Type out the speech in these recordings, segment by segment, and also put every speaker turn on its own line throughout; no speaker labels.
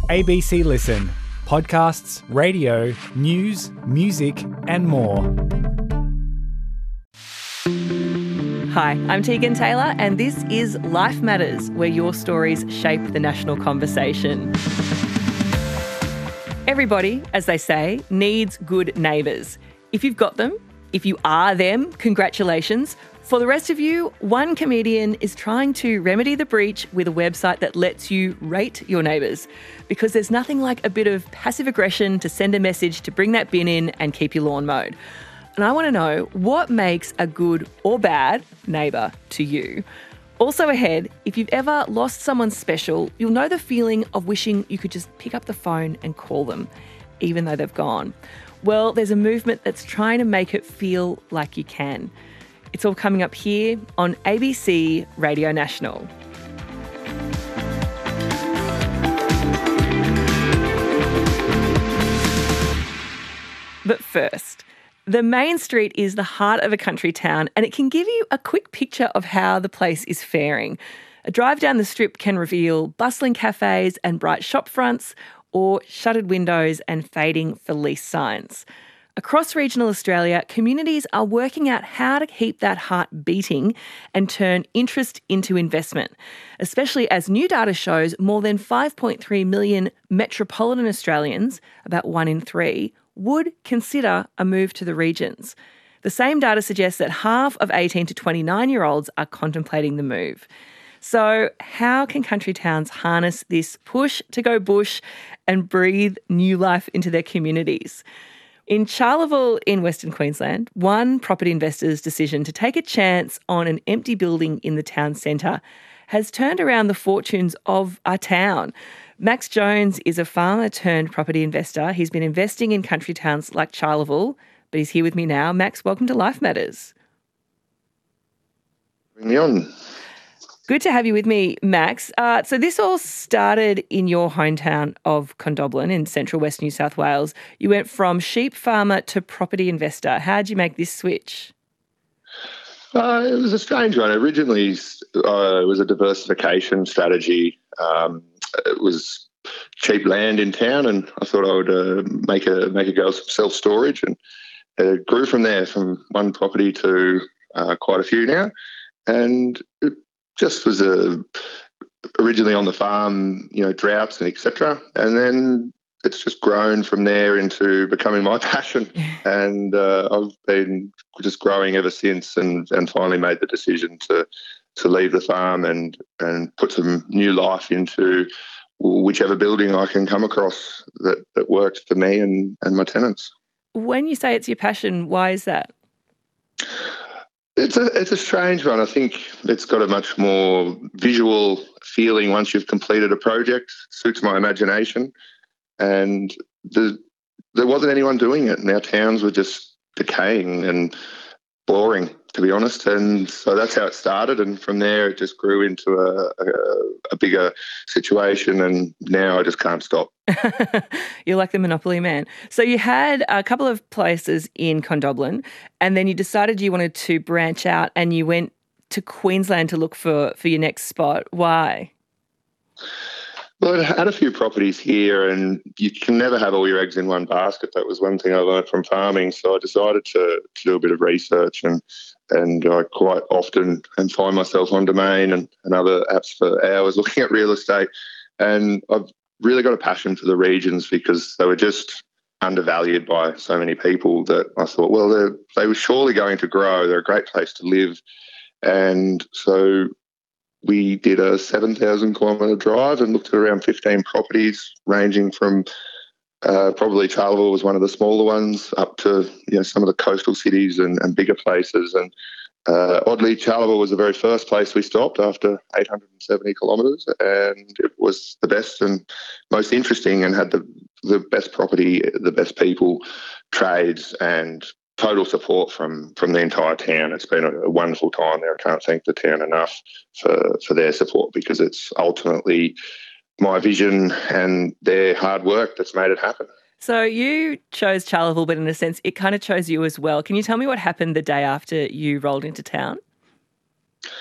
ABC Listen. Podcasts, radio, news, music and more.
Hi, I'm Tegan Taylor and this is Life Matters, where your stories shape the national conversation. Everybody, as they say, needs good neighbours. If you've got them, if you are them, congratulations. For the rest of you, one comedian is trying to remedy the breach with a website that lets you rate your neighbours, because there's nothing like a bit of passive aggression to send a message to bring that bin in and keep your lawn mowed. And I want to know, what makes a good or bad neighbour to you? Also ahead, if you've ever lost someone special, you'll know the feeling of wishing you could just pick up the phone and call them, even though they've gone. Well, there's a movement that's trying to make it feel like you can. It's all coming up here on ABC Radio National. But first, the main street is the heart of a country town and it can give you a quick picture of how the place is faring. A drive down the strip can reveal bustling cafes and bright shop fronts, or shuttered windows and fading for lease signs. Across regional Australia, communities are working out how to keep that heart beating and turn interest into investment, especially as new data shows more than 5.3 million metropolitan Australians, about 1 in 3, would consider a move to the regions. The same data suggests that half of 18 to 29-year-olds are contemplating the move. So how can country towns harness this push to go bush and breathe new life into their communities? In Charleville in Western Queensland, one property investor's decision to take a chance on an empty building in the town centre has turned around the fortunes of our town. Max Jones is a farmer turned property investor. He's been investing in country towns like Charleville, but he's here with me now. Max, welcome to Life Matters.
Bring me on.
Good to have you with me, Max. So this all started in your hometown of Condobolin in central West New South Wales. You went from sheep farmer to property investor. How did you make this switch?
It was a strange one. Originally, it was a diversification strategy. It was cheap land in town, and I thought I would make a go of some self-storage, and it grew from there, from one property to quite a few now. And it just was originally on the farm, droughts and etc. And then it's just grown from there into becoming my passion. And I've been just growing ever since, and finally made the decision to leave the farm and put some new life into whichever building I can come across that works for me and my tenants.
When you say it's your passion, why is that?
It's a strange one. I think it's got a much more visual feeling once you've completed a project. Suits my imagination. And there wasn't anyone doing it, and our towns were just decaying and boring, to be honest. And so that's how it started, and from there it just grew into a bigger situation, and now I just can't stop.
You're like the Monopoly man. So you had a couple of places in Condobolin, and then you decided you wanted to branch out and you went to Queensland to look for your next spot. Why?
Well, I had a few properties here, and you can never have all your eggs in one basket. That was one thing I learned from farming. So I decided to do a bit of research, and I quite often find myself on Domain and other apps for hours looking at real estate. And I've really got a passion for the regions because they were just undervalued by so many people that I thought, well, they were surely going to grow. They're a great place to live. And so we did a 7,000 kilometre drive and looked at around 15 properties, ranging from probably Charleville was one of the smaller ones, up to some of the coastal cities and bigger places. And oddly, Charleville was the very first place we stopped after 870 kilometres, and it was the best and most interesting, and had the best property, the best people, trades, and total support from the entire town. It's been a wonderful time there. I can't thank the town enough for their support, because it's ultimately my vision and their hard work that's made it happen.
So you chose Charleville, but in a sense, it kind of chose you as well. Can you tell me what happened the day after you rolled into town?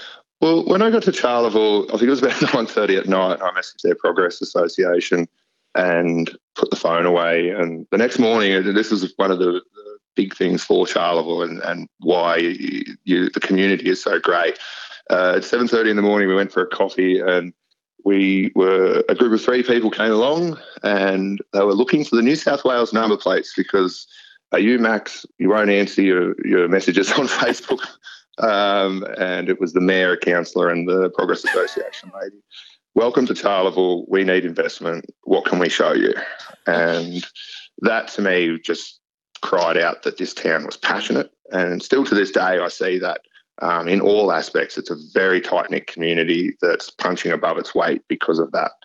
Well, when I got to Charleville, I think it was about 9:30 at night, I messaged their Progress Association and put the phone away. And the next morning, and this is one of the big things for Charleville and why the community is so great. At 7:30 in the morning, we went for a coffee, and we were a group of 3 people came along, and they were looking for the New South Wales number plates because you, Max, you won't answer your messages on Facebook. And it was the mayor, a councillor, and the Progress Association lady. Welcome to Charleville. We need investment. What can we show you? And that to me just cried out that this town was passionate. And still to this day, I see that in all aspects. It's a very tight-knit community that's punching above its weight because of that.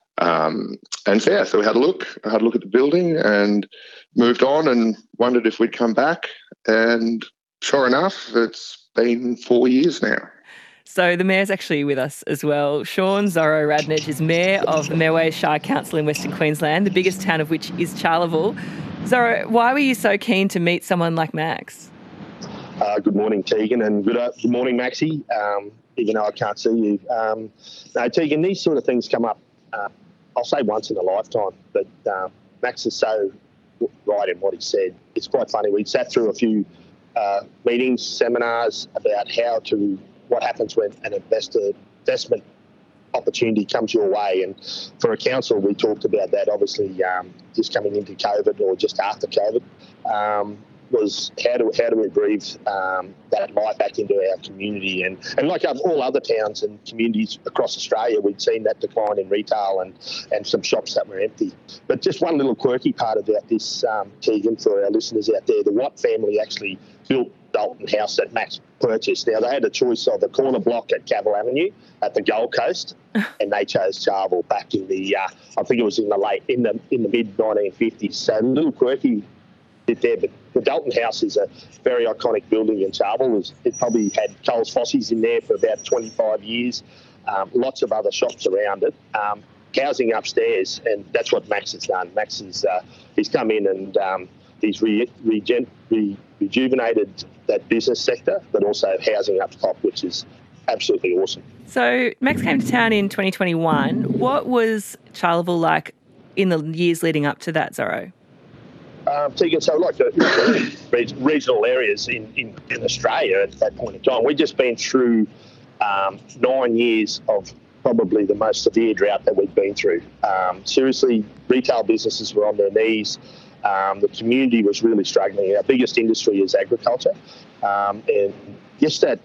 So we had a look. I had a look at the building and moved on and wondered if we'd come back. And sure enough, it's been 4 years now.
So the mayor's actually with us as well. Sean Zorro Radnich is mayor of the Merway Shire Council in Western Queensland, the biggest town of which is Charleville. Zorro, why were you so keen to meet someone like Max?
Good morning, Tegan, and good morning, Maxie, even though I can't see you. No, Tegan, these sort of things come up, I'll say once in a lifetime, but Max is so right in what he said. It's quite funny. We sat through a few meetings, seminars about what happens when an investment opportunity comes your way. And for a council, we talked about that, obviously, just coming into COVID or just after COVID, was how do we breathe that life back into our community. And like all other towns and communities across Australia, we'd seen that decline in retail and some shops that were empty. But just one little quirky part about this, Tegan, for our listeners out there, the Watt family actually built Dalton House that Max purchased. Now, they had a choice of the corner block at Cavill Avenue at the Gold Coast, and they chose Charleville back in the, I think it was in the mid-1950s. So a little quirky bit there, but the Dalton House is a very iconic building in Charleville. It probably had Coles Fossies in there for about 25 years, lots of other shops around it. Housing upstairs, and that's what Max has done. Max is he's come in and he's rejuvenated that business sector, but also housing up top, which is absolutely awesome.
So Max came to town in 2021. What was Charleville like in the years leading up to that, Zorro?
Tegan, so like the regional areas in Australia at that point in time, we'd just been through 9 years of probably the most severe drought that we've been through. Seriously, retail businesses were on their knees. The community was really struggling. Our biggest industry is agriculture. And just that,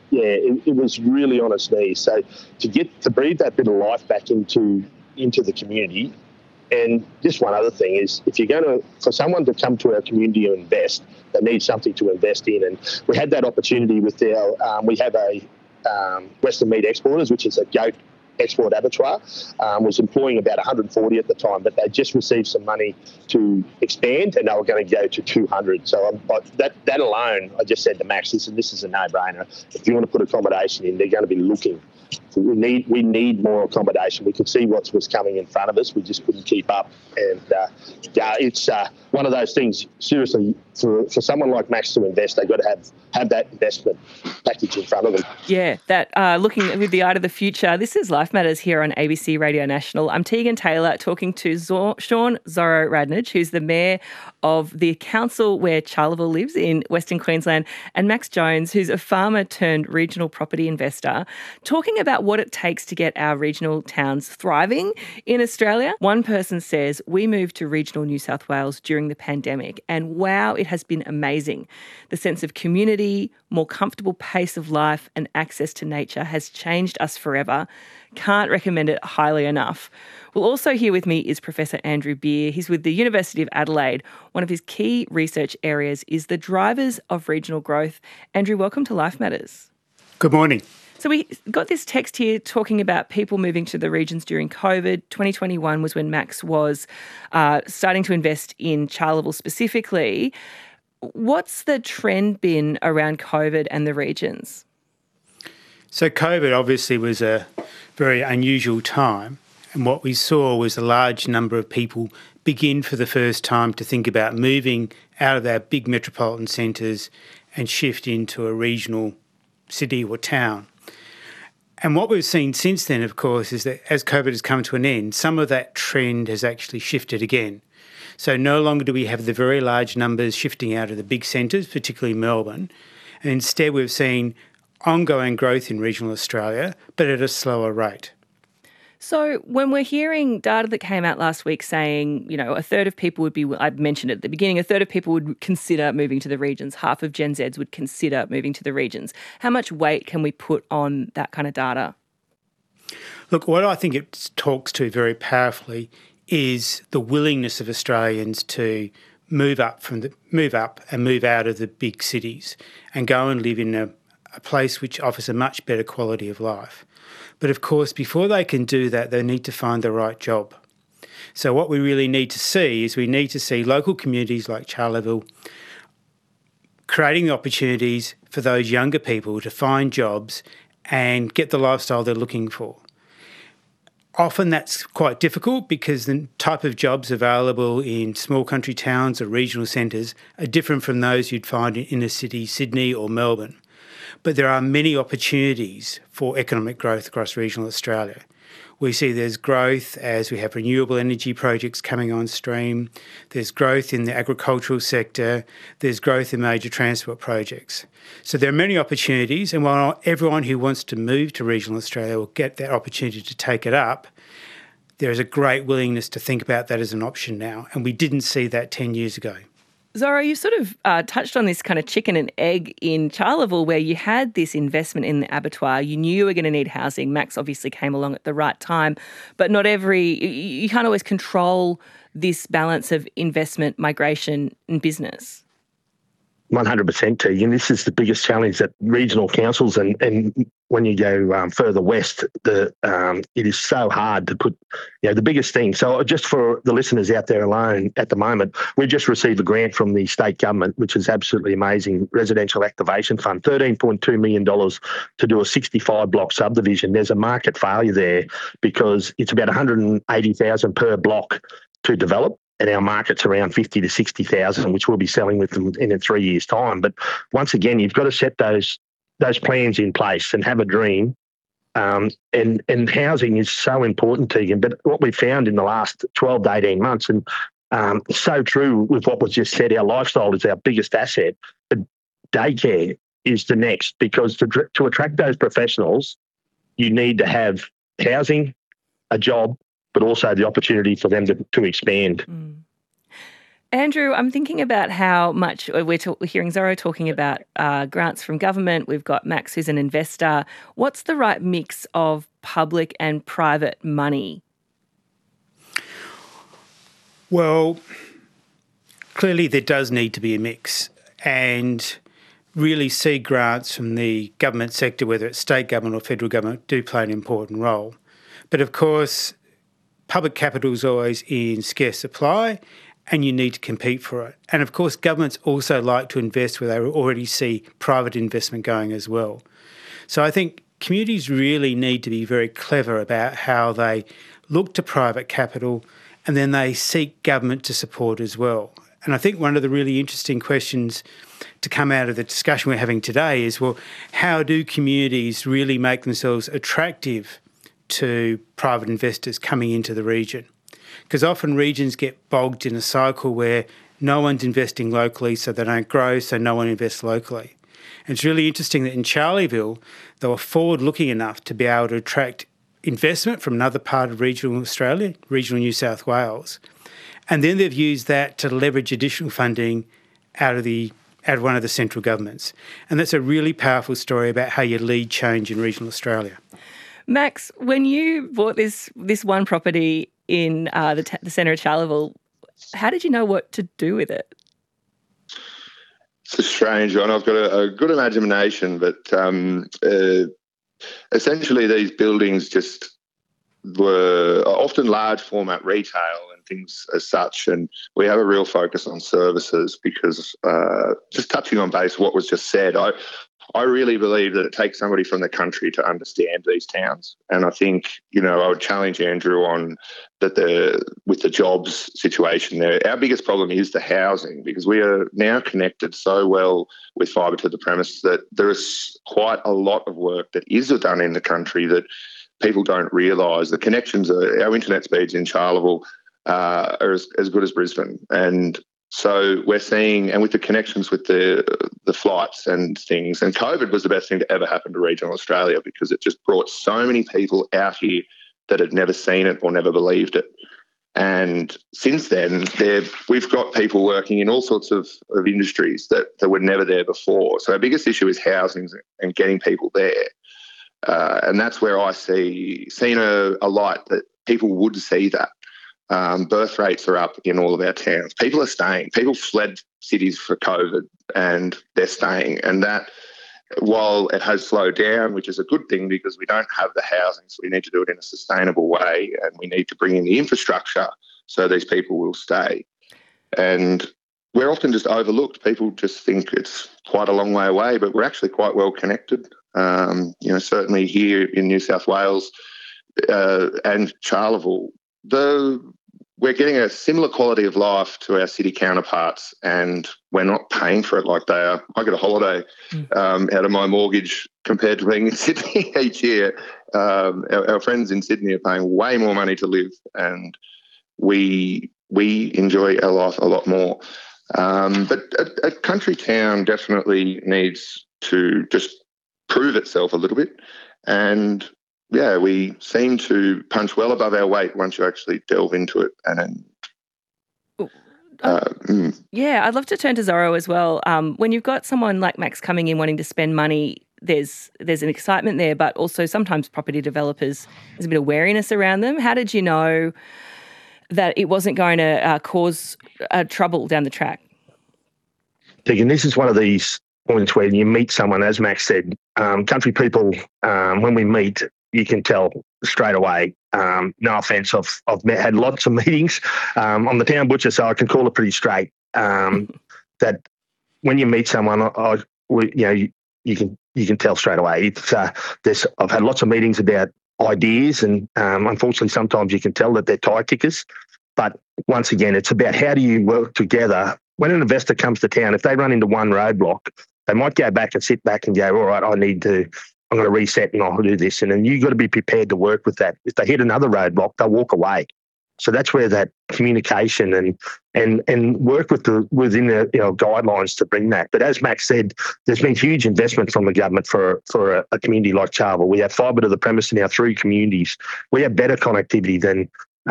it was really on its knees. So to breathe that bit of life back into the community. And just one other thing is, if you're for someone to come to our community and invest, they need something to invest in. And we had that opportunity with we have a Western Meat Exporters, which is a goat export abattoir, was employing about 140 at the time, but they just received some money to expand, and they were going to go to 200. So that alone, I just said to Max, this is a no-brainer. If you want to put accommodation in, they're going to be looking. We need more accommodation. We could see what was coming in front of us. We just couldn't keep up. And it's one of those things, seriously, for someone like Max to invest, they've got to have that investment package in front of them.
Yeah, that looking with the eye to the future. This is Life Matters here on ABC Radio National. I'm Tegan Taylor talking to Sean Zorro Radnich, who's the mayor of the council where Charleville lives in Western Queensland, and Max Jones, who's a farmer turned regional property investor, talking about what it takes to get our regional towns thriving in Australia. One person says, we moved to regional New South Wales during the pandemic, and wow, it has been amazing. The sense of community, more comfortable pace of life and access to nature has changed us forever. Can't recommend it highly enough. Well, also here with me is Professor Andrew Beer. He's with the University of Adelaide. One of his key research areas is the drivers of regional growth. Andrew, welcome to Life Matters.
Good morning.
So we got this text here talking about people moving to the regions during COVID. 2021 was when Max was starting to invest in Charleville specifically. What's the trend been around COVID and the regions?
So COVID obviously was a very unusual time, and what we saw was a large number of people begin for the first time to think about moving out of our big metropolitan centres and shift into a regional city or town. And what we've seen since then, of course, is that as COVID has come to an end, some of that trend has actually shifted again. So no longer do we have the very large numbers shifting out of the big centres, particularly Melbourne. And instead we've seen ongoing growth in regional Australia, but at a slower rate.
So when we're hearing data that came out last week saying, you know, a third of people would be, I mentioned at the beginning, a third of people would consider moving to the regions, half of Gen Zs would consider moving to the regions. How much weight can we put on that kind of data?
Look, what I think it talks to very powerfully is the willingness of Australians to move up and move out of the big cities and go and live in a place which offers a much better quality of life. But of course, before they can do that, they need to find the right job. So what we really need to see is we need to see local communities like Charleville creating the opportunities for those younger people to find jobs and get the lifestyle they're looking for. Often that's quite difficult because the type of jobs available in small country towns or regional centres are different from those you'd find in inner city Sydney or Melbourne. But there are many opportunities for economic growth across regional Australia. We see there's growth as we have renewable energy projects coming on stream. There's growth in the agricultural sector. There's growth in major transport projects. So there are many opportunities, and while not everyone who wants to move to regional Australia will get that opportunity to take it up, there is a great willingness to think about that as an option now, and we didn't see that 10 years ago.
Zora, you sort of touched on this kind of chicken and egg in Charleville where you had this investment in the abattoir. You knew you were going to need housing. Max obviously came along at the right time, but you can't always control this balance of investment, migration and business.
100%, Tegan. This is the biggest challenge that regional councils and when you go further west, it is so hard to put, the biggest thing. So just for the listeners out there alone at the moment, we just received a grant from the state government, which is absolutely amazing, Residential Activation Fund, $13.2 million to do a 65-block subdivision. There's a market failure there because it's about $180,000 per block to develop. And our market's around 50 to 60,000, which we'll be selling with them in 3 years' time. But once again, you've got to set those plans in place and have a dream. And housing is so important, Tegan. But what we've found in the last 12 to 18 months, and so true with what was just said, our lifestyle is our biggest asset. But daycare is the next, because to attract those professionals, you need to have housing, a job, but also the opportunity for them to expand.
Mm. Andrew, I'm thinking about how much we're hearing Zora talking about grants from government. We've got Max, who's an investor. What's the right mix of public and private money?
Well, clearly there does need to be a mix, and really seed grants from the government sector, whether it's state government or federal government, do play an important role. But of course, public capital is always in scarce supply and you need to compete for it. And of course, governments also like to invest where they already see private investment going as well. So I think communities really need to be very clever about how they look to private capital and then they seek government to support as well. And I think one of the really interesting questions to come out of the discussion we're having today is, well, how do communities really make themselves attractive to private investors coming into the region? Because often regions get bogged in a cycle where no one's investing locally, so they don't grow, so no one invests locally. And it's really interesting that in Charleville, they were forward-looking enough to be able to attract investment from another part of regional Australia, regional New South Wales. And then they've used that to leverage additional funding out of one of the central governments. And that's a really powerful story about how you lead change in regional Australia.
Max, when you bought this one property in the centre of Charleville, how did you know what to do with it?
It's a strange one. I've got a good imagination, but essentially these buildings just were often large format retail and things as such, and we have a real focus on services because just touching on base what was just said, I really believe that it takes somebody from the country to understand these towns. And I think, I would challenge Andrew on that with the jobs situation there. Our biggest problem is the housing, because we are now connected so well with fibre to the premise that there is quite a lot of work that is done in the country that people don't realise. The connections, our internet speeds in Charleville are as good as Brisbane. And so we're seeing, and with the connections with the flights and things, and COVID was the best thing to ever happen to regional Australia, because it just brought so many people out here that had never seen it or never believed it. And since then, we've got people working in all sorts of industries that were never there before. So our biggest issue is housing and getting people there. And that's where I seen a light that people would see that. Birth rates are up in all of our towns. People are staying. People fled cities for COVID and they're staying. And that, while it has slowed down, which is a good thing because we don't have the housing, so we need to do it in a sustainable way, and we need to bring in the infrastructure so these people will stay. And we're often just overlooked. People just think it's quite a long way away, but we're actually quite well connected. Certainly here in New South Wales and Charleville, we're getting a similar quality of life to our city counterparts, and we're not paying for it like they are. I get a holiday out of my mortgage compared to being in Sydney each year. Our friends in Sydney are paying way more money to live, and we enjoy our life a lot more. But a country town definitely needs to just prove itself a little bit, and yeah, we seem to punch well above our weight once you actually delve into it.
Yeah, I'd love to turn to Zorro as well. When you've got someone like Max coming in wanting to spend money, there's an excitement there, but also sometimes property developers, there's a bit of wariness around them. How did you know that it wasn't going to cause trouble down the track?
Tegan, this is one of these points where you meet someone, as Max said, country people, when we meet, you can tell straight away. No offence, I've had lots of meetings. I'm the town butcher, so I can call it pretty straight. That when you meet someone, you can tell straight away. I've had lots of meetings about ideas, and unfortunately, sometimes you can tell that they're tie kickers. But once again, it's about how do you work together. When an investor comes to town, if they run into one roadblock, they might go back and sit back and go, all right, I'm going to reset and I'll do this. And then you've got to be prepared to work with that. If they hit another roadblock, they'll walk away. So that's where that communication and work within the guidelines to bring that. But as Max said, there's been huge investment from the government for a community like Charleville. We have fibre to the premise in our 3 communities. We have better connectivity than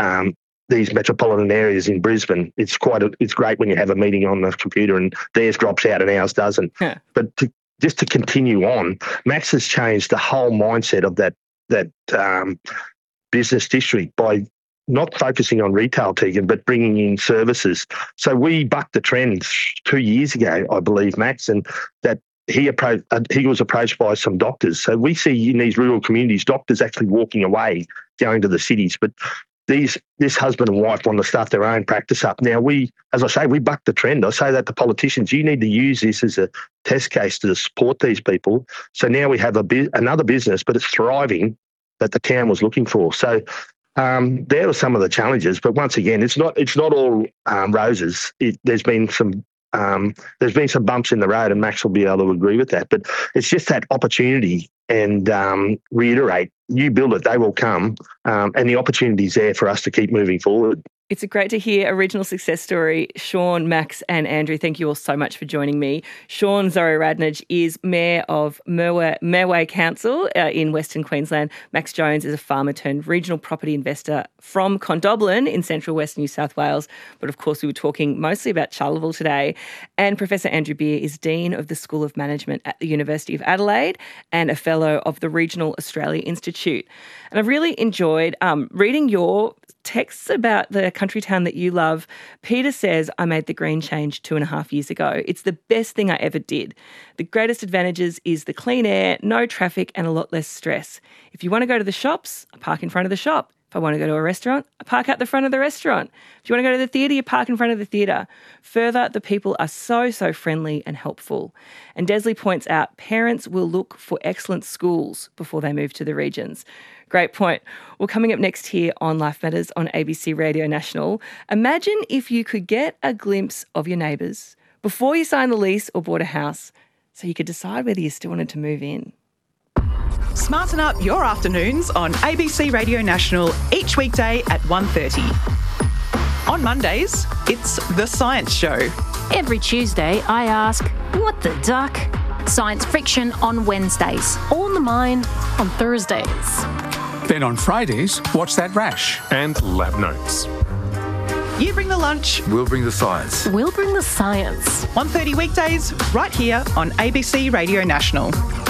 these metropolitan areas in Brisbane. It's great when you have a meeting on the computer and theirs drops out and ours doesn't. Yeah. But just to continue on, Max has changed the whole mindset of that business district by not focusing on retail, Tegan, but bringing in services. So we bucked the trend 2 years ago, I believe, Max, and that he was approached by some doctors. So we see in these rural communities doctors actually walking away, going to the cities. But this husband and wife want to start their own practice up. Now, we bucked the trend. I say that to politicians, you need to use this as a test case to support these people. So now we have another business, but it's thriving, that the town was looking for. So there are some of the challenges, but once again, it's not all roses. There's been some bumps in the road, and Max will be able to agree with that. But it's just that opportunity, and reiterate, you build it, they will come, and the opportunity's there for us to keep moving forward.
It's great to hear a regional success story. Sean, Max and Andrew, thank you all so much for joining me. Sean Zorro Radnage is Mayor of Merway Council in Western Queensland. Max Jones is a farmer turned regional property investor from Condobolin in central West New South Wales. But of course, we were talking mostly about Charleville today. And Professor Andrew Beer is Dean of the School of Management at the University of Adelaide and a Fellow of the Regional Australia Institute. And I've really enjoyed reading your texts about the country town that you love. Peter says, I made the green change 2.5 years ago. It's the best thing I ever did. The greatest advantages is the clean air, no traffic and a lot less stress. If you want to go to the shops, park in front of the shop. If I want to go to a restaurant, I park out the front of the restaurant. If you want to go to the theatre, you park in front of the theatre. Further, the people are so friendly and helpful. And Desley points out parents will look for excellent schools before they move to the regions. Great point. Well, coming up next here on Life Matters on ABC Radio National, imagine if you could get a glimpse of your neighbours before you sign the lease or bought a house so you could decide whether you still wanted to move in.
Smarten up your afternoons on ABC Radio National each weekday at 1:30. On Mondays, it's The Science Show.
Every Tuesday, I ask, what the duck? Science fiction on Wednesdays. All in the Mind on Thursdays.
Then on Fridays, What's That Rash?
And Lab Notes.
You bring the lunch,
we'll bring the science.
We'll bring the science.
1:30 weekdays, right here on ABC Radio National.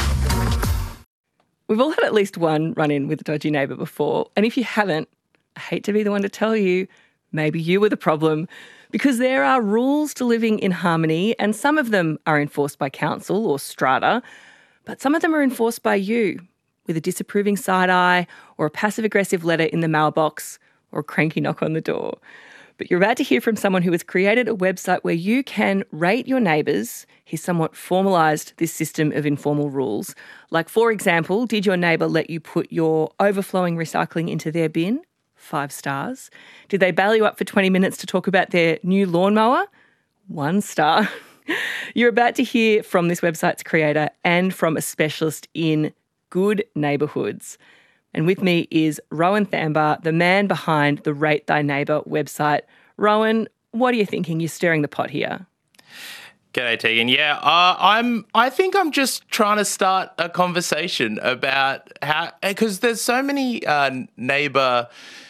We've all had at least one run-in with a dodgy neighbour before, and if you haven't, I hate to be the one to tell you, maybe you were the problem, because there are rules to living in harmony, and some of them are enforced by council or strata, but some of them are enforced by you, with a disapproving side eye or a passive-aggressive letter in the mailbox or a cranky knock on the door. But you're about to hear from someone who has created a website where you can rate your neighbours. He's somewhat formalised this system of informal rules. Like, for example, did your neighbour let you put your overflowing recycling into their bin? 5 stars. Did they bail you up for 20 minutes to talk about their new lawnmower? 1 star. You're about to hear from this website's creator and from a specialist in good neighbourhoods. And with me is Rowan Thambar, the man behind the Rate Thy Neighbour website. Rowan, what are you thinking? You're stirring the pot here.
G'day, Tegan. Yeah, I think I'm just trying to start a conversation about how, because there's so many neighbourhood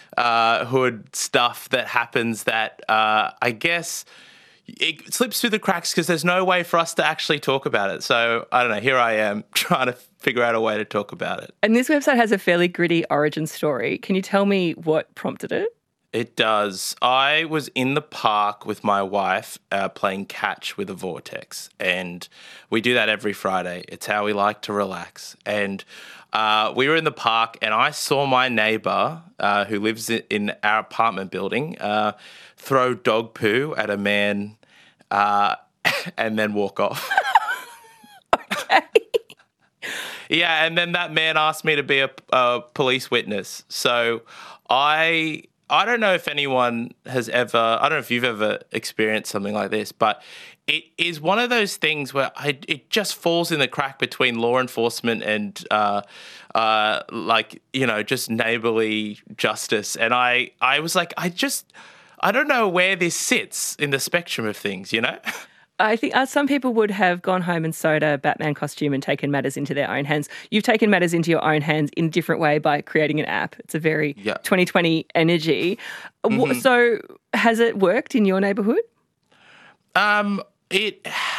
stuff that happens that I guess it slips through the cracks because there's no way for us to actually talk about it. So I don't know, here I am trying to figure out a way to talk about it.
And this website has a fairly gritty origin story. Can you tell me what prompted it?
It does. I was in the park with my wife playing catch with a vortex, and we do that every Friday. It's how we like to relax. And we were in the park, and I saw my neighbour, who lives in our apartment building, throw dog poo at a man and then walk off.
Okay.
Yeah, and then that man asked me to be a police witness. So I don't know if anyone has ever, I don't know if you've ever experienced something like this, but it is one of those things where it just falls in the crack between law enforcement and just neighbourly justice. And I was like, I don't know where this sits in the spectrum of things, you know?
I think some people would have gone home and sewed a Batman costume and taken matters into their own hands. You've taken matters into your own hands in a different way by creating an app. It's a very 2020 energy. Mm-hmm. So has it worked in your neighbourhood?
We've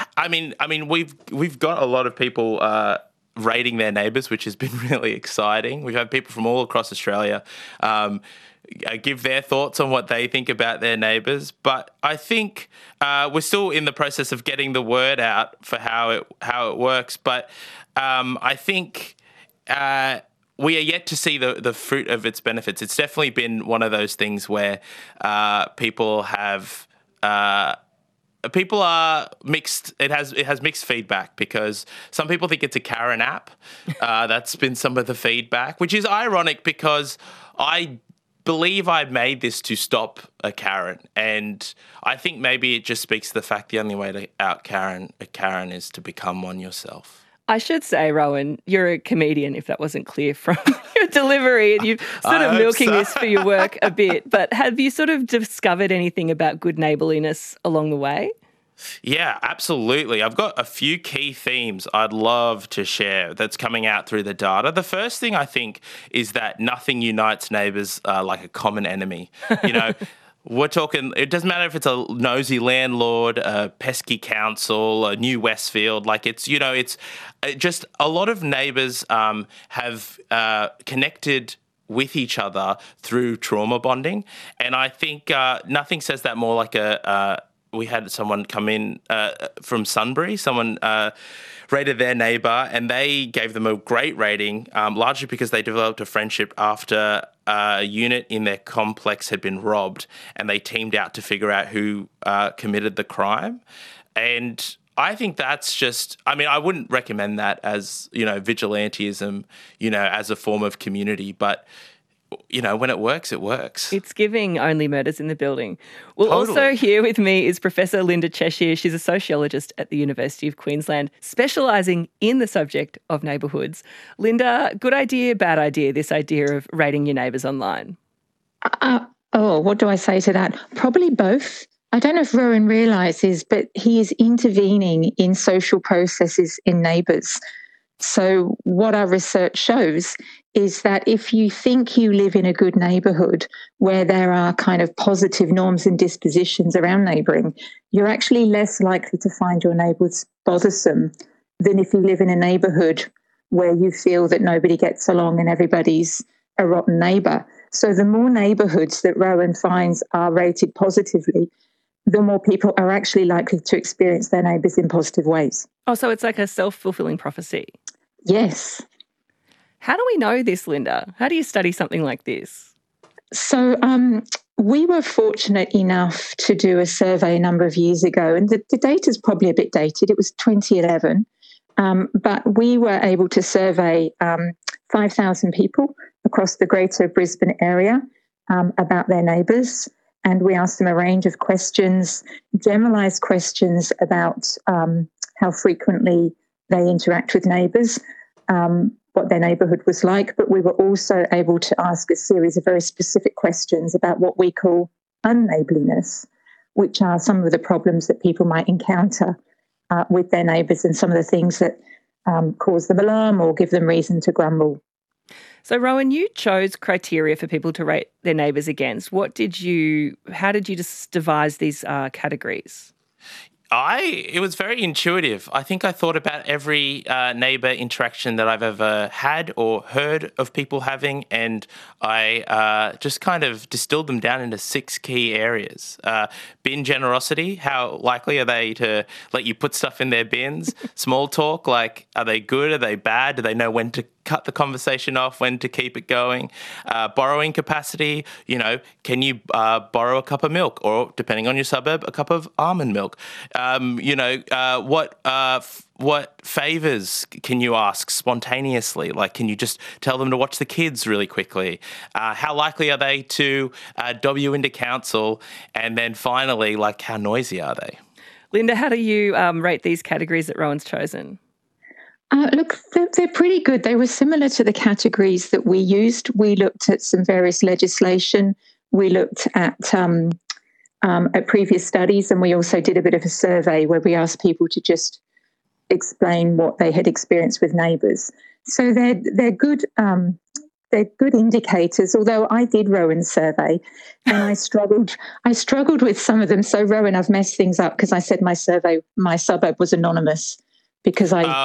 got a lot of people rating their neighbours, which has been really exciting. We've had people from all across Australia give their thoughts on what they think about their neighbours. But I think we're still in the process of getting the word out for how it works. But I think we are yet to see the fruit of its benefits. It's definitely been one of those things where people are mixed. It has mixed feedback because some people think it's a Karen app. That's been some of the feedback, which is ironic because I believe I made this to stop a Karen, and I think maybe it just speaks to the fact the only way to out Karen a Karen is to become one yourself.
I should say, Rowan, you're a comedian, if that wasn't clear from your delivery, and you're sort of milking this for your work a bit. But have you sort of discovered anything about good neighbourliness along the way?
Yeah, absolutely. I've got a few key themes I'd love to share that's coming out through the data. The first thing I think is that nothing unites neighbours like a common enemy. You know, we're talking, it doesn't matter if it's a nosy landlord, a pesky council, a new Westfield, like it's just a lot of neighbours have connected with each other through trauma bonding. And I think nothing says that more like we had someone come in from Sunbury, someone rated their neighbour, and they gave them a great rating, largely because they developed a friendship after a unit in their complex had been robbed, and they teamed out to figure out who committed the crime. And I think that's just, I mean, I wouldn't recommend that as, vigilantism, as a form of community, but when it works, it works.
It's giving Only Murders in the Building. Well,
Totally.
Also here with me is Professor Linda Cheshire. She's a sociologist at the University of Queensland, specialising in the subject of neighbourhoods. Linda, good idea, bad idea, this idea of rating your neighbours online?
What do I say to that? Probably both. I don't know if Rowan realises, but he is intervening in social processes in neighbours. So what our research shows is that if you think you live in a good neighbourhood where there are kind of positive norms and dispositions around neighbouring, you're actually less likely to find your neighbours bothersome than if you live in a neighbourhood where you feel that nobody gets along and everybody's a rotten neighbour. So the more neighbourhoods that Rowan finds are rated positively, the more people are actually likely to experience their neighbours in positive ways.
Oh, so it's like a self-fulfilling prophecy.
Yes.
How do we know this, Linda? How do you study something like this?
So we were fortunate enough to do a survey a number of years ago, and the data's probably a bit dated. It was 2011, but we were able to survey 5,000 people across the Greater Brisbane area about their neighbours, and we asked them a range of questions, generalised questions about how frequently they interact with neighbours, what their neighbourhood was like, but we were also able to ask a series of very specific questions about what we call unneighbourliness, which are some of the problems that people might encounter with their neighbours and some of the things that cause them alarm or give them reason to grumble.
So, Rowan, you chose criteria for people to rate their neighbours against. How did you just devise these categories?
It was very intuitive. I think I thought about every neighbour interaction that I've ever had or heard of people having, and I just kind of distilled them down into 6 key areas. Bin generosity, how likely are they to let you put stuff in their bins? Small talk, like are they good, are they bad, do they know when to cut the conversation off, when to keep it going? Borrowing capacity, can you borrow a cup of milk, or depending on your suburb, a cup of almond milk? What favours can you ask spontaneously? Like, can you just tell them to watch the kids really quickly? How likely are they to dob you into council? And then finally, like, how noisy are they?
Linda, how do you rate these categories that Rowan's chosen?
Look, they're pretty good. They were similar to the categories that we used. We looked at some various legislation. We looked at previous studies, and we also did a bit of a survey where we asked people to just explain what they had experienced with neighbours. So they're good. They're good indicators. Although I did Rowan's survey, and I struggled with some of them. So Rowan, I've messed things up because I said my suburb was anonymous because I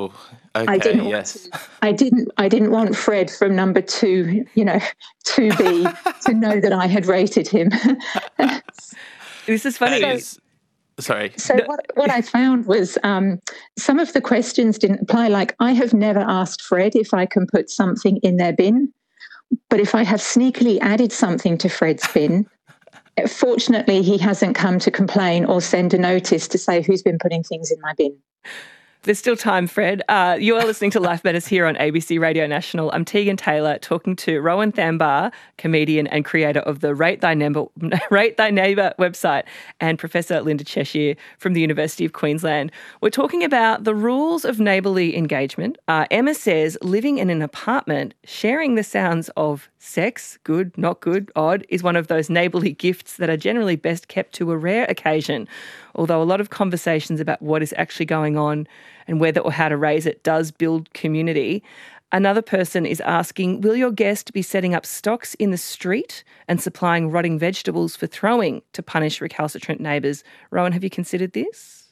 didn't want Fred from number 2, 2B to know that I had rated him.
This is funny.
Sorry.
So what I found was some of the questions didn't apply. Like, I have never asked Fred if I can put something in their bin, but if I have sneakily added something to Fred's bin, fortunately he hasn't come to complain or send a notice to say who's been putting things in my bin.
There's still time, Fred. You are listening to Life Matters here on ABC Radio National. I'm Tegan Taylor, talking to Rowan Thambar, comedian and creator of the Rate Thy Neighbour website, and Professor Linda Cheshire from the University of Queensland. We're talking about the rules of neighbourly engagement. Emma says living in an apartment, sharing the sounds of sex, good, not good, odd, is one of those neighbourly gifts that are generally best kept to a rare occasion. Although a lot of conversations about what is actually going on and whether or how to raise it does build community. Another person is asking, will your guest be setting up stocks in the street and supplying rotting vegetables for throwing to punish recalcitrant neighbours? Rowan, have you considered this?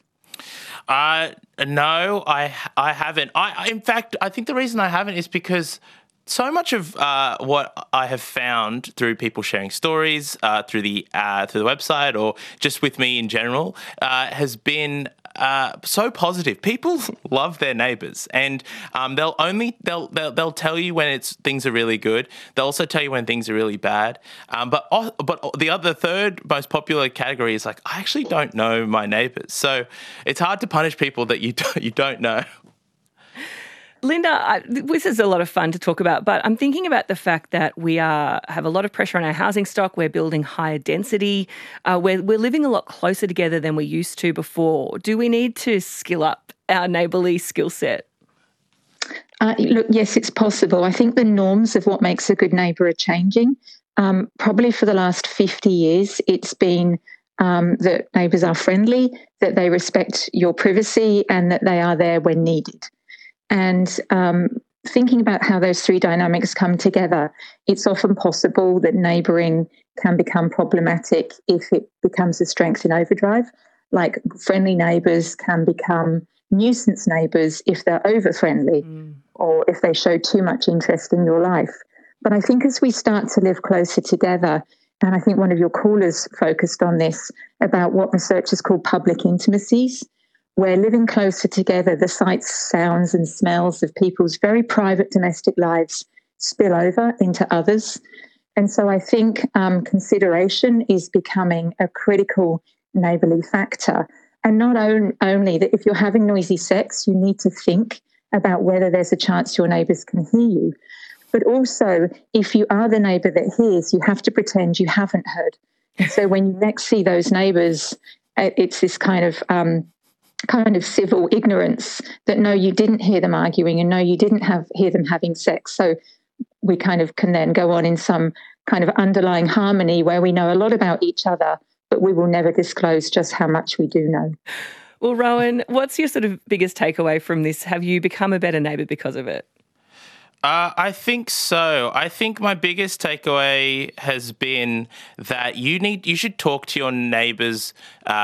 No, I haven't. In fact, I think the reason I haven't is because so much of what I have found through people sharing stories through the website or just with me in general has been so positive. People love their neighbours, and they'll tell you when things are really good. They'll also tell you when things are really bad. But the third most popular category is like, I actually don't know my neighbours. So it's hard to punish people that you don't know.
Linda, this is a lot of fun to talk about, but I'm thinking about the fact that we have a lot of pressure on our housing stock. We're building higher density. We're living a lot closer together than we used to before. Do we need to skill up our neighbourly skill set?
Look, yes, it's possible. I think the norms of what makes a good neighbour are changing. Probably for the last 50 years, it's been that neighbours are friendly, that they respect your privacy, and that they are there when needed. And thinking about how those three dynamics come together, it's often possible that neighbouring can become problematic if it becomes a strength in overdrive. Like friendly neighbours can become nuisance neighbours if they're over-friendly or if they show too much interest in your life. But I think as we start to live closer together, and I think one of your callers focused on this, about what researchers call public intimacies, where living closer together, the sights, sounds and smells of people's very private domestic lives spill over into others. And so I think consideration is becoming a critical neighbourly factor. And not only that if you're having noisy sex, you need to think about whether there's a chance your neighbours can hear you. But also, if you are the neighbour that hears, you have to pretend you haven't heard. And so when you next see those neighbours, it's this kind of civil ignorance that no, you didn't hear them arguing, and no, you didn't hear them having sex. So we kind of can then go on in some kind of underlying harmony where we know a lot about each other, but we will never disclose just how much we do know.
Well, Rowan, what's your sort of biggest takeaway from this? Have you become a better neighbour because of it?
I think so. I think my biggest takeaway has been that you should talk to your neighbours.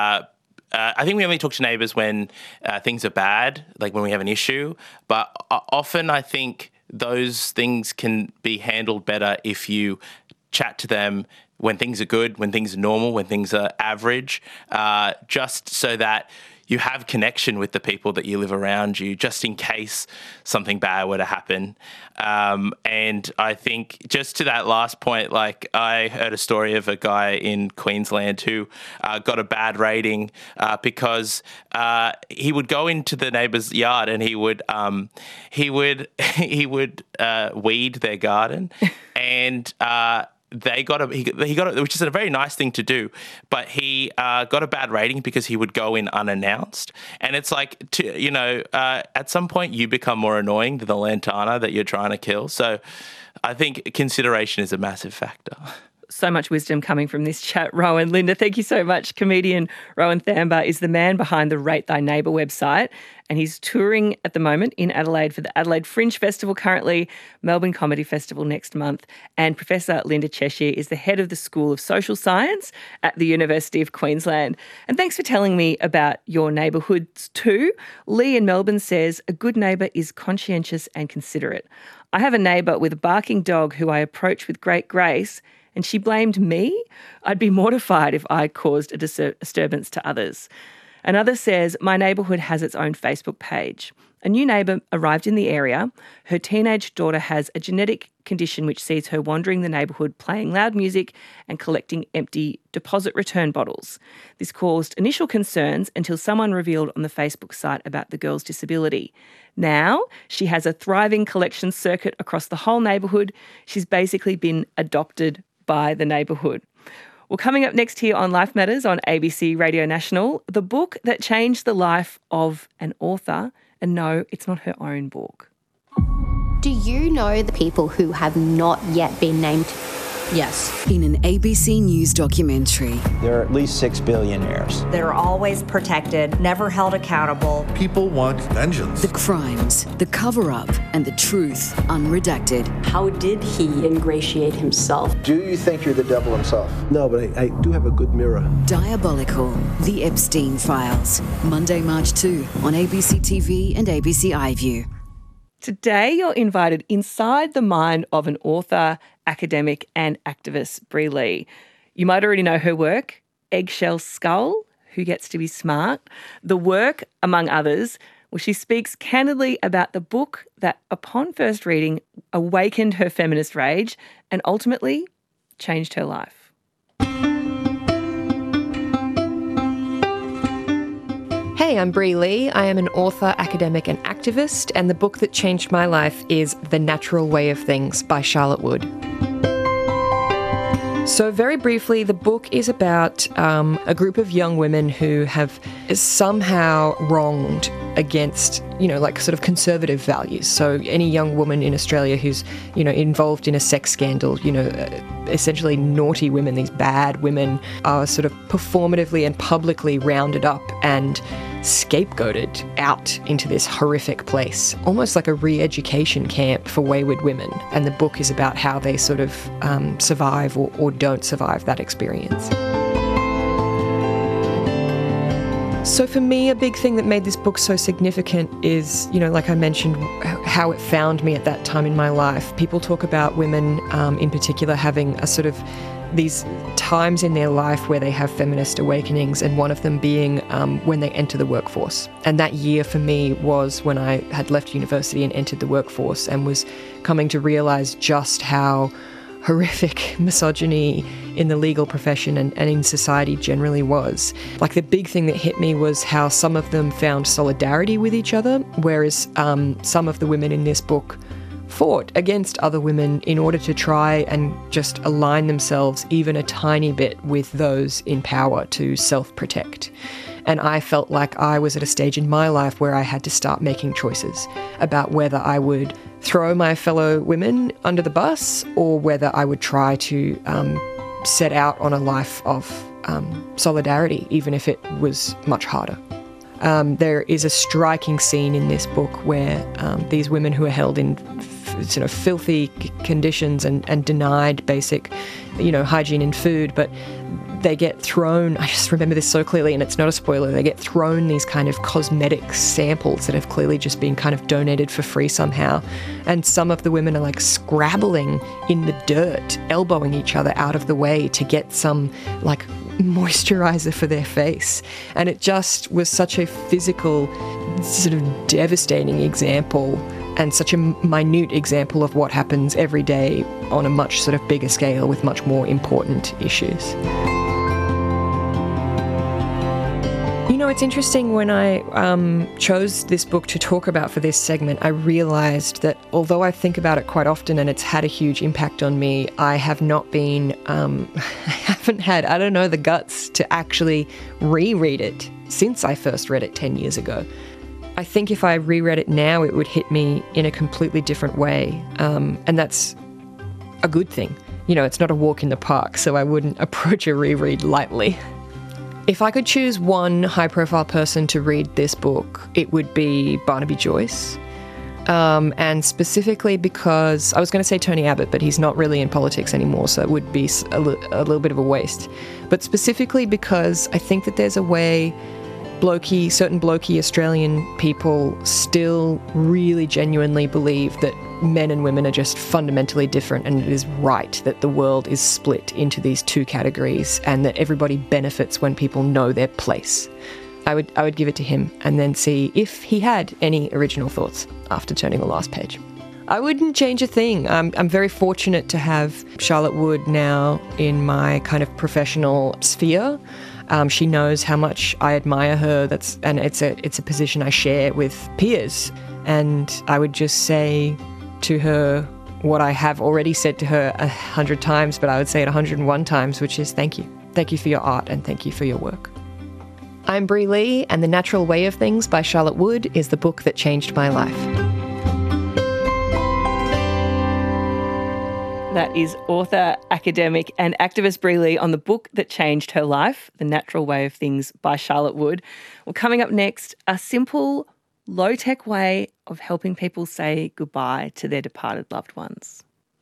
I think we only talk to neighbours when things are bad, like when we have an issue. But often I think those things can be handled better if you chat to them when things are good, when things are normal, when things are average, just so that you have connection with the people that you live around you, just in case something bad were to happen. And I think just to that last point, like I heard a story of a guy in Queensland who got a bad rating because he would go into the neighbour's yard and he would weed their garden, and he got it, which is a very nice thing to do, but he got a bad rating because he would go in unannounced. And it's like, at some point you become more annoying than the lantana that you're trying to kill. So I think consideration is a massive factor.
So much wisdom coming from this chat, Rowan. Linda, thank you so much. Comedian Rowan Thamber is the man behind the Rate Thy Neighbour website, and he's touring at the moment in Adelaide for the Adelaide Fringe Festival currently, Melbourne Comedy Festival next month, and Professor Linda Cheshire is the head of the School of Social Science at the University of Queensland. And thanks for telling me about your neighbourhoods too. Lee in Melbourne says, a good neighbour is conscientious and considerate. I have a neighbour with a barking dog who I approach with great grace, and she blamed me. I'd be mortified if I caused a disturbance to others. Another says, my neighbourhood has its own Facebook page. A new neighbour arrived in the area. Her teenage daughter has a genetic condition which sees her wandering the neighbourhood playing loud music and collecting empty deposit return bottles. This caused initial concerns until someone revealed on the Facebook site about the girl's disability. Now she has a thriving collection circuit across the whole neighbourhood. She's basically been adopted by the neighbourhood. Well, coming up next here on Life Matters on ABC Radio National, the book that changed the life of an author. And no, it's not her own book.
Do you know the people who have not yet been named?
Yes. In an ABC News documentary.
There are at least 6 billionaires.
They're always protected, never held accountable.
People want vengeance.
The crimes, the cover-up, and the truth unredacted.
How did he ingratiate himself?
Do you think you're the devil himself?
No, but I do have a good mirror.
Diabolical. The Epstein Files. Monday, March 2 on ABC TV and ABC iView.
Today, you're invited inside the mind of an author, academic and activist, Bree Lee. You might already know her work, Eggshell Skull, Who Gets to Be Smart? The work, among others, well, she speaks candidly about the book that, upon first reading, awakened her feminist rage and ultimately changed her life.
Hey, I'm Bree Lee. I am an author, academic and activist, and the book that changed my life is The Natural Way of Things by Charlotte Wood. So very briefly, the book is about a group of young women who have somehow wronged against, like sort of conservative values. So any young woman in Australia who's, involved in a sex scandal, essentially naughty women, these bad women are sort of performatively and publicly rounded up and scapegoated out into this horrific place, almost like a re-education camp for wayward women. And the book is about how they sort of survive or don't survive that experience. So for me, a big thing that made this book so significant is, like I mentioned, how it found me at that time in my life. People talk about women in particular having a sort of these times in their life where they have feminist awakenings, and one of them being when they enter the workforce. And that year for me was when I had left university and entered the workforce and was coming to realise just how horrific misogyny in the legal profession and in society generally was. Like, the big thing that hit me was how some of them found solidarity with each other, whereas some of the women in this book fought against other women in order to try and just align themselves even a tiny bit with those in power to self-protect. And I felt like I was at a stage in my life where I had to start making choices about whether I would throw my fellow women under the bus or whether I would try to set out on a life of solidarity, even if it was much harder. There is a striking scene in this book where these women who are held in sort of filthy conditions and denied basic, hygiene and food, but they get thrown, I just remember this so clearly, and it's not a spoiler, they get thrown these kind of cosmetic samples that have clearly just been kind of donated for free somehow. And some of the women are like scrabbling in the dirt, elbowing each other out of the way to get some like moisturizer for their face. And it just was such a physical, sort of devastating example, and such a minute example of what happens every day on a much sort of bigger scale with much more important issues. It's interesting, when I chose this book to talk about for this segment, I realised that although I think about it quite often and it's had a huge impact on me, I have not been, I haven't had, the guts to actually reread it since I first read it 10 years ago. I think if I reread it now, it would hit me in a completely different way, and that's a good thing. It's not a walk in the park, so I wouldn't approach a reread lightly. If I could choose one high-profile person to read this book, it would be Barnaby Joyce. And specifically because, I was going to say Tony Abbott, but he's not really in politics anymore, so it would be a little bit of a waste. But specifically because I think that there's a way certain blokey Australian people still really genuinely believe that men and women are just fundamentally different, and it is right that the world is split into these two categories and that everybody benefits when people know their place. I would give it to him and then see if he had any original thoughts after turning the last page. I wouldn't change a thing. I'm very fortunate to have Charlotte Wood now in my kind of professional sphere. She knows how much I admire her. And it's a position I share with peers. And I would just say to her what I have already said to her 100 times, but I would say it 101 times, which is thank you. Thank you for your art and thank you for your work. I'm Bree Lee, and The Natural Way of Things by Charlotte Wood is the book that changed my life.
That is author, academic and activist Bree Lee on the book that changed her life, The Natural Way of Things by Charlotte Wood. Well, coming up next, a simple, low-tech way of helping people say goodbye to their departed loved ones.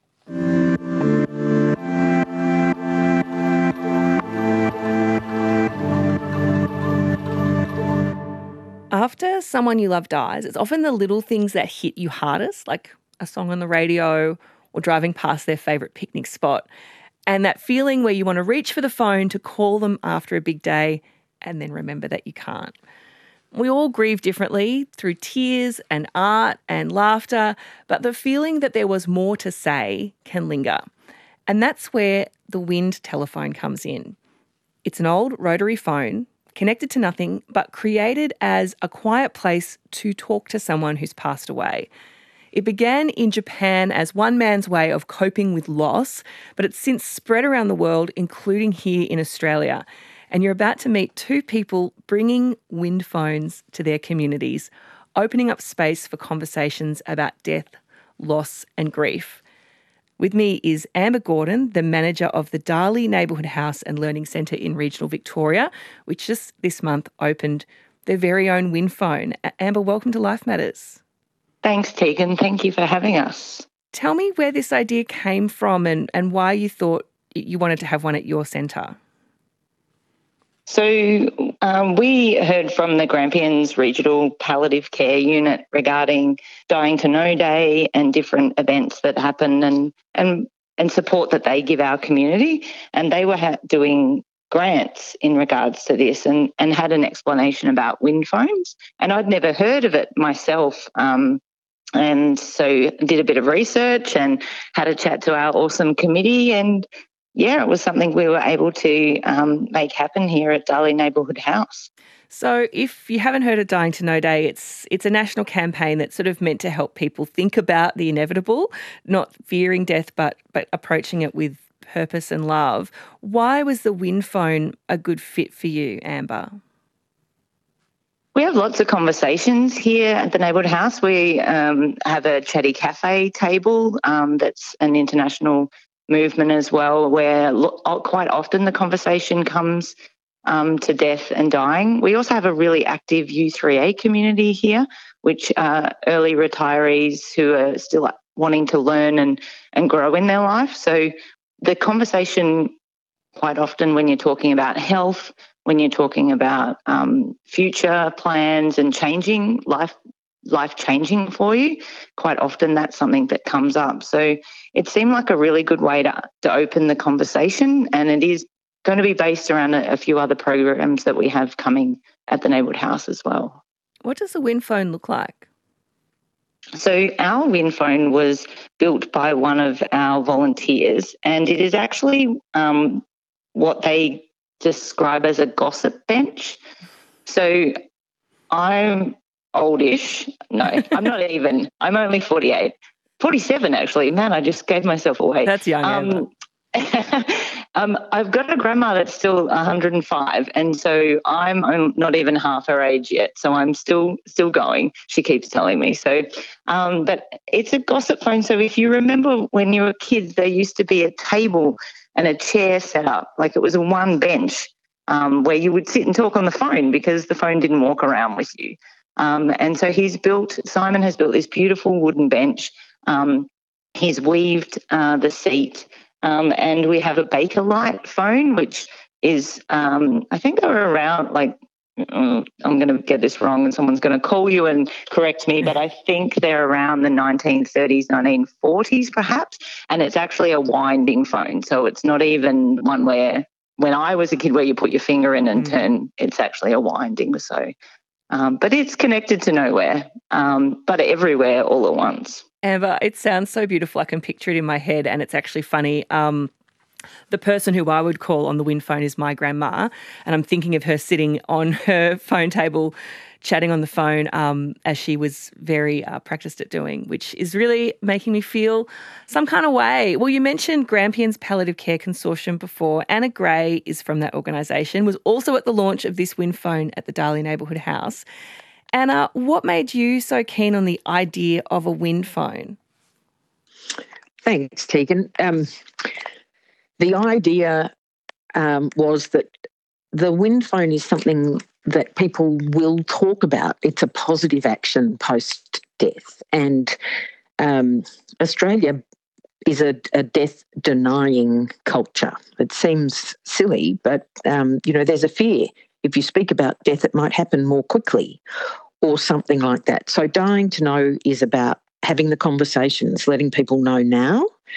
After someone you love dies, it's often the little things that hit you hardest, like a song on the radio or driving past their favourite picnic spot. And that feeling where you want to reach for the phone to call them after a big day and then remember that you can't. We all grieve differently through tears and art and laughter, but the feeling that there was more to say can linger. And that's where the Wind telephone comes in. It's an old rotary phone, connected to nothing, but created as a quiet place to talk to someone who's passed away. It began in Japan as one man's way of coping with loss, but it's since spread around the world, including here in Australia. And you're about to meet two people bringing Wind phones to their communities, opening up space for conversations about death, loss and grief. With me is Amber Gordon, the manager of the Darley Neighbourhood House and Learning Centre in regional Victoria, which just this month opened their very own Wind phone. Amber, welcome to Life Matters.
Thanks, Tegan. Thank you for having us.
Tell me where this idea came from and why you thought you wanted to have one at your centre.
So we heard from the Grampians Regional Palliative Care Unit regarding Dying to Know Day and different events that happen and support that they give our community. And they were doing grants in regards to this and had an explanation about Wind phones. And I'd never heard of it myself. And so did a bit of research and had a chat to our awesome committee, and yeah, it was something we were able to make happen here at Darley Neighbourhood House.
So if you haven't heard of Dying to Know Day, it's a national campaign that's sort of meant to help people think about the inevitable, not fearing death, but approaching it with purpose and love. Why was the Wind phone a good fit for you, Amber?
We have lots of conversations here at the Neighbourhood House. We have a chatty cafe table that's an international movement as well, where quite often the conversation comes to death and dying. We also have a really active U3A community here, which are early retirees who are still wanting to learn and grow in their life. So the conversation quite often when you're talking about health, when you're talking about future plans and changing life changing for you, quite often that's something that comes up. So it seemed like a really good way to open the conversation, and it is going to be based around a few other programs that we have coming at the Neighbourhood House as well.
What does the Wind phone look like?
So our Wind phone was built by one of our volunteers, and it is actually what they describe as a gossip bench. So I'm oldish. No, I'm not even. I'm only 48. 47 actually. Man, I just gave myself away.
That's young.
I've got a grandma that's still 105, and so I'm not even half her age yet. So I'm still going. She keeps telling me. So, but it's a gossip phone. So if you remember when you were kids, there used to be a table and a chair set up, like it was a one bench where you would sit and talk on the phone because the phone didn't walk around with you. And so Simon has built this beautiful wooden bench. He's weaved the seat. And we have a Bakelite phone, which is, I think they were around I'm going to get this wrong and someone's going to call you and correct me, but I think they're around the 1930s, 1940s perhaps. And it's actually a winding phone. So it's not even one where, when I was a kid, where you put your finger in and turn, it's actually a winding. So, but it's connected to nowhere, but everywhere all at once.
Amber, it sounds so beautiful. I can picture it in my head, and it's actually funny. The person who I would call on the Wind phone is my grandma, and I'm thinking of her sitting on her phone table chatting on the phone as she was very practiced at doing, which is really making me feel some kind of way. Well, you mentioned Grampians Palliative Care Consortium before. Anna Gray is from that organisation, was also at the launch of this Wind phone at the Darley Neighbourhood House. Anna, what made you so keen on the idea of a Wind phone?
Thanks, Tegan. The idea was that the Wind phone is something that people will talk about. It's a positive action post-death. And Australia is a death-denying culture. It seems silly, but, there's a fear. If you speak about death, it might happen more quickly or something like that. So Dying to Know is about having the conversations, letting people know now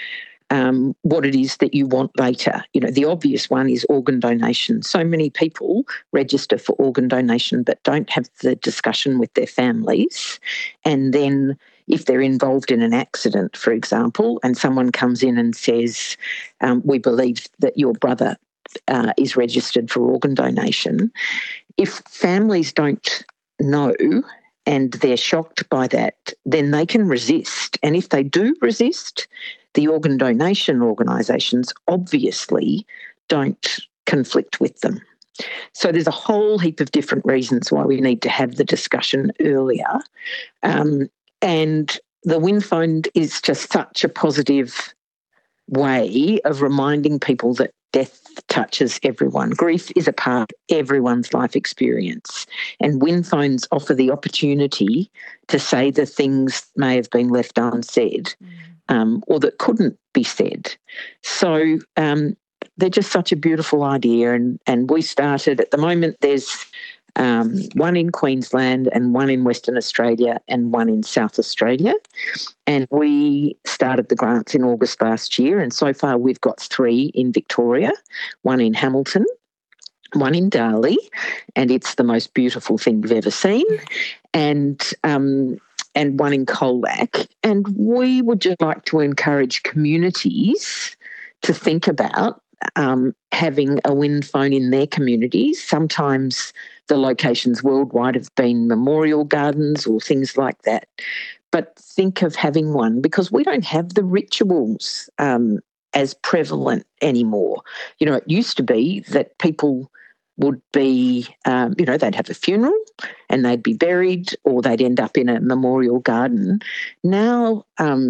what it is that you want later. You know, the obvious one is organ donation. So many people register for organ donation but don't have the discussion with their families. And then if they're involved in an accident, for example, and someone comes in and says, we believe that your brother is registered for organ donation, if families don't know and they're shocked by that, then they can resist. And if they do resist, the organ donation organisations obviously don't conflict with them. So there's a whole heap of different reasons why we need to have the discussion earlier. And the Win Phone is just such a positive way of reminding people that death touches everyone. Grief is a part of everyone's life experience. And Win Phones offer the opportunity to say the things that may have bin left unsaid or that couldn't be said. So they're just such a beautiful idea. And we started, at the moment, there's one in Queensland and one in Western Australia and one in South Australia. And we started the grants in August last year, and so far we've got 3 in Victoria, one in Hamilton, one in Darley, and it's the most beautiful thing you've ever seen, and one in Colac. And we would just like to encourage communities to think about having a Win Phone in their communities. Sometimes the locations worldwide have been memorial gardens or things like that. But think of having one, because we don't have the rituals as prevalent anymore. You know, it used to be that people would be, they'd have a funeral and they'd be buried or they'd end up in a memorial garden. Now,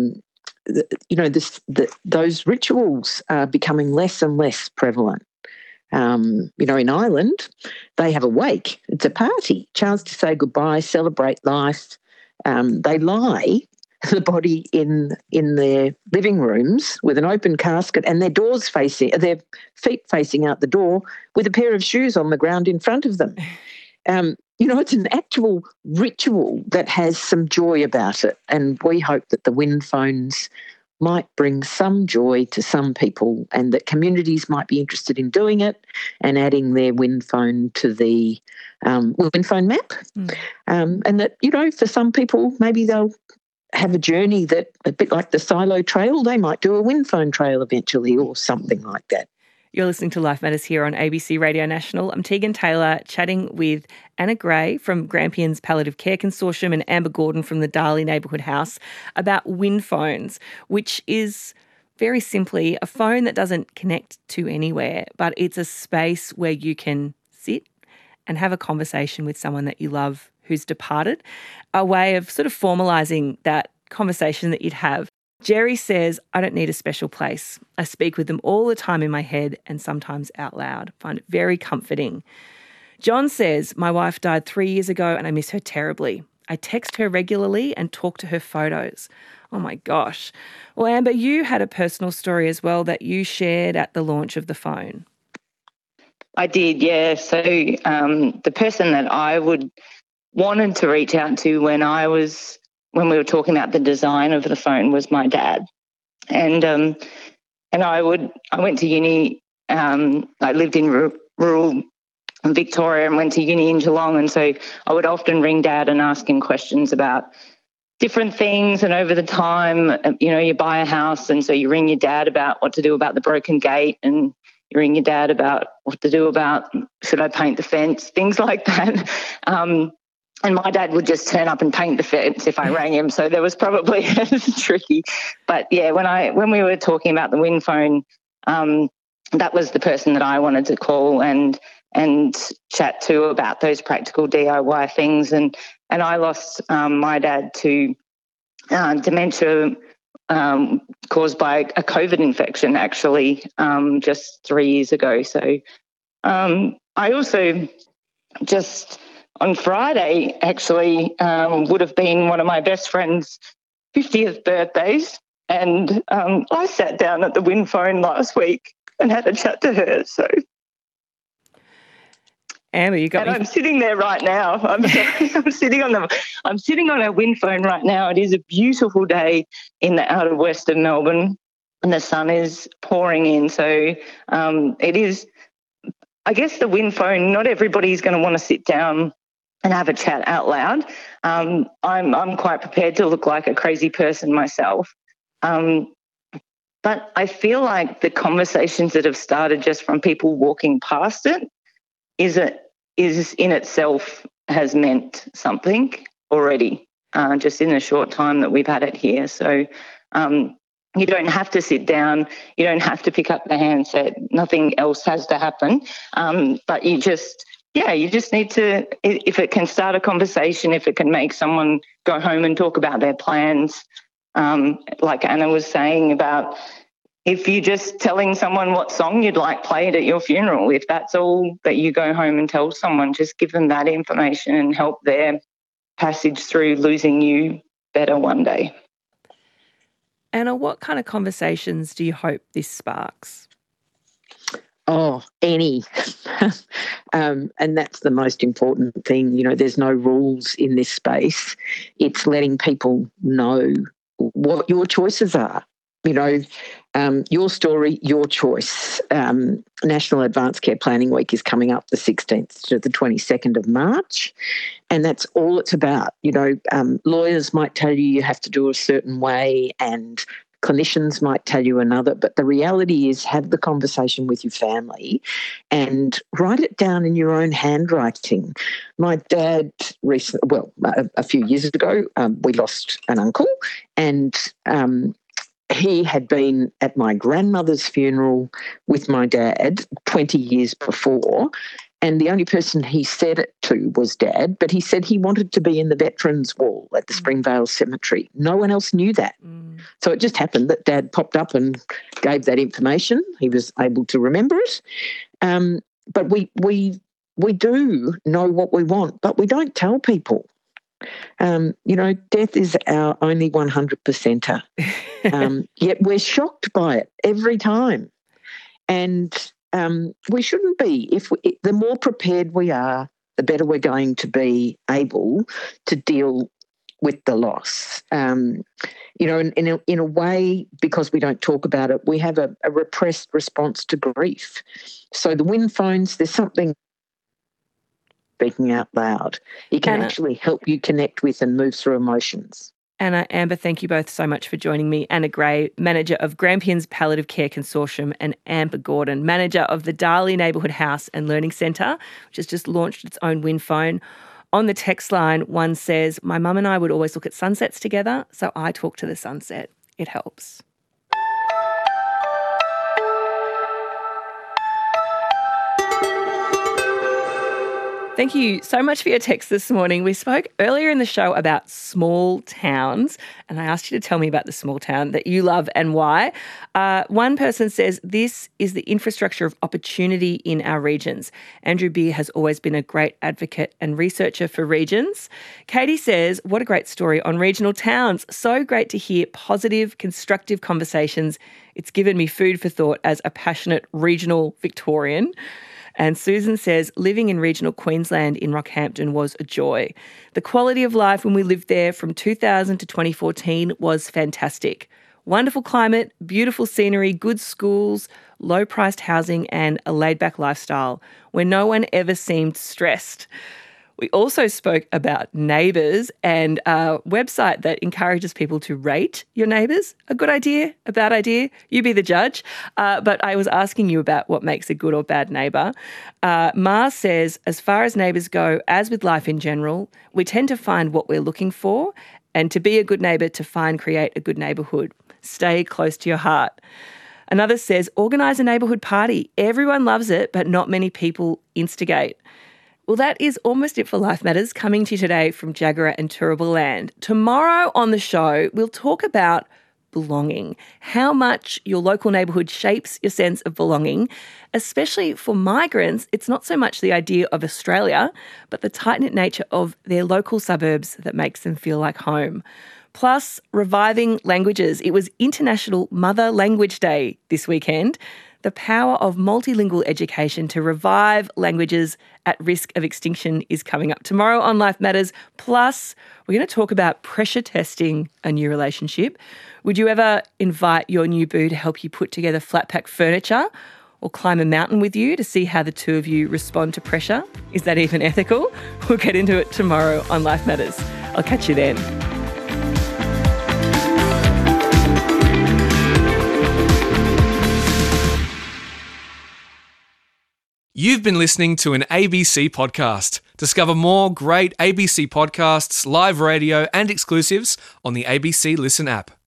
those rituals are becoming less and less prevalent. In Ireland, they have a wake. It's a party, chance to say goodbye, celebrate life. They lie the body in their living rooms with an open casket and their feet facing out the door with a pair of shoes on the ground in front of them. It's an actual ritual that has some joy about it, and we hope that the Win Phones might bring some joy to some people and that communities might be interested in doing it and adding their Win Phone to the Win Phone map. And that, for some people, maybe they'll have a journey that, a bit like the Silo Trail, they might do a Win Phone trail eventually or something like that.
You're listening to Life Matters here on ABC Radio National. I'm Tegan Taylor, chatting with Anna Gray from Grampians Palliative Care Consortium and Amber Gordon from the Darley Neighbourhood House about Win Phones, which is very simply a phone that doesn't connect to anywhere, but it's a space where you can sit and have a conversation with someone that you love who's departed, a way of sort of formalising that conversation that you'd have. Jerry says, I don't need a special place. I speak with them all the time in my head and sometimes out loud. I find it very comforting. John says, my wife died 3 years ago and I miss her terribly. I text her regularly and talk to her photos. Oh my gosh. Well, Amber, you had a personal story as well that you shared at the launch of the phone.
I did, yeah. So the person that I wanted to reach out to when we were talking about the design of the phone was my dad. And I went to uni, I lived in rural Victoria and went to uni in Geelong, and so I would often ring Dad and ask him questions about different things. And over the time, you buy a house, and so you ring your dad about what to do about the broken gate, and you ring your dad about what to do about, should I paint the fence, things like that. And my dad would just turn up and paint the fence if I rang him. So there was probably tricky. But yeah, when we were talking about the Win Phone, that was the person that I wanted to call and chat to about those practical DIY things. And I lost my dad to dementia caused by a COVID infection, actually, just 3 years ago. So I also just on Friday, actually, would have been one of my best friend's 50th birthdays. And I sat down at the Win Phone last week and had a chat to her. So,
Amber, you got
and me. I'm sitting there right now. I'm sitting on a Win Phone right now. It is a beautiful day in the outer west of Melbourne. and the sun is pouring in. So it is, I guess, the wind phone. Not everybody's going to want to sit down and have a chat out loud. I'm quite prepared to look like a crazy person myself. But I feel like the conversations that have started just from people walking past it is in itself has meant something already, just in the short time that we've had it here. So you don't have to sit down. You don't have to pick up the handset. Nothing else has to happen. But you just need to, if it can start a conversation, if it can make someone go home and talk about their plans, like Anna was saying about if you're just telling someone what song you'd like played at your funeral, if that's all that you go home and tell someone, just give them that information and help their passage through losing you better one day.
Anna, what kind of conversations do you hope this sparks?
Oh, any. And that's the most important thing. You know, there's no rules in this space. It's letting people know what your choices are. You know, your story, your choice. National Advanced Care Planning Week is coming up the 16th to the 22nd of March, and that's all it's about. You know, lawyers might tell you have to do a certain way and clinicians might tell you another, but the reality is have the conversation with your family and write it down in your own handwriting. My dad a few years ago, we lost an uncle, and he had been at my grandmother's funeral with my dad 20 years before, and the only person he said it to was Dad, but he said he wanted to be in the Veterans Wall at the Springvale Cemetery. No one else knew that. So it just happened that Dad popped up and gave that information. He was able to remember it. But we do know what we want, but we don't tell people. You know, death is our only 100%er. Yet we're shocked by it every time. And we shouldn't be. The more prepared we are, the better we're going to be able to deal with the loss. You know, in a way, because we don't talk about it, we have a repressed response to grief. So the wind phones, there's something speaking out loud. It can actually help you connect with and move through emotions.
Anna, Amber, thank you both so much for joining me. Anna Gray, Manager of Grampians Palliative Care Consortium, and Amber Gordon, Manager of the Darley Neighbourhood House and Learning Centre, which has just launched its own wind phone. On the text line, one says, my mum and I would always look at sunsets together, so I talk to the sunset. It helps. Thank you so much for your text this morning. We spoke earlier in the show about small towns, and I asked you to tell me about the small town that you love and why. One person says, this is the infrastructure of opportunity in our regions. Andrew Beer has always been a great advocate and researcher for regions. Katie says, what a great story on regional towns. So great to hear positive, constructive conversations. It's given me food for thought as a passionate regional Victorian. And Susan says, living in regional Queensland in Rockhampton was a joy. The quality of life when we lived there from 2000 to 2014 was fantastic. Wonderful climate, beautiful scenery, good schools, low-priced housing and a laid-back lifestyle where no one ever seemed stressed. We also spoke about neighbours and a website that encourages people to rate your neighbours. A good idea, a bad idea, you be the judge. But I was asking you about what makes a good or bad neighbour. Mars says, as far as neighbours go, as with life in general, we tend to find what we're looking for, and to be a good neighbour, to create a good neighbourhood. Stay close to your heart. Another says, organise a neighbourhood party. Everyone loves it, but not many people instigate. Well, that is almost it for Life Matters, coming to you today from Jagera and Turrbal Land. Tomorrow on the show, we'll talk about belonging, how much your local neighbourhood shapes your sense of belonging. Especially for migrants, it's not so much the idea of Australia, but the tight-knit nature of their local suburbs that makes them feel like home. Plus, reviving languages. It was International Mother Language Day this weekend. The power of multilingual education to revive languages at risk of extinction is coming up tomorrow on Life Matters. Plus, we're going to talk about pressure testing a new relationship. Would you ever invite your new boo to help you put together flat pack furniture or climb a mountain with you to see how the two of you respond to pressure? Is that even ethical? We'll get into it tomorrow on Life Matters. I'll catch you then.
You've been listening to an ABC podcast. Discover more great ABC podcasts, live radio, and exclusives on the ABC Listen app.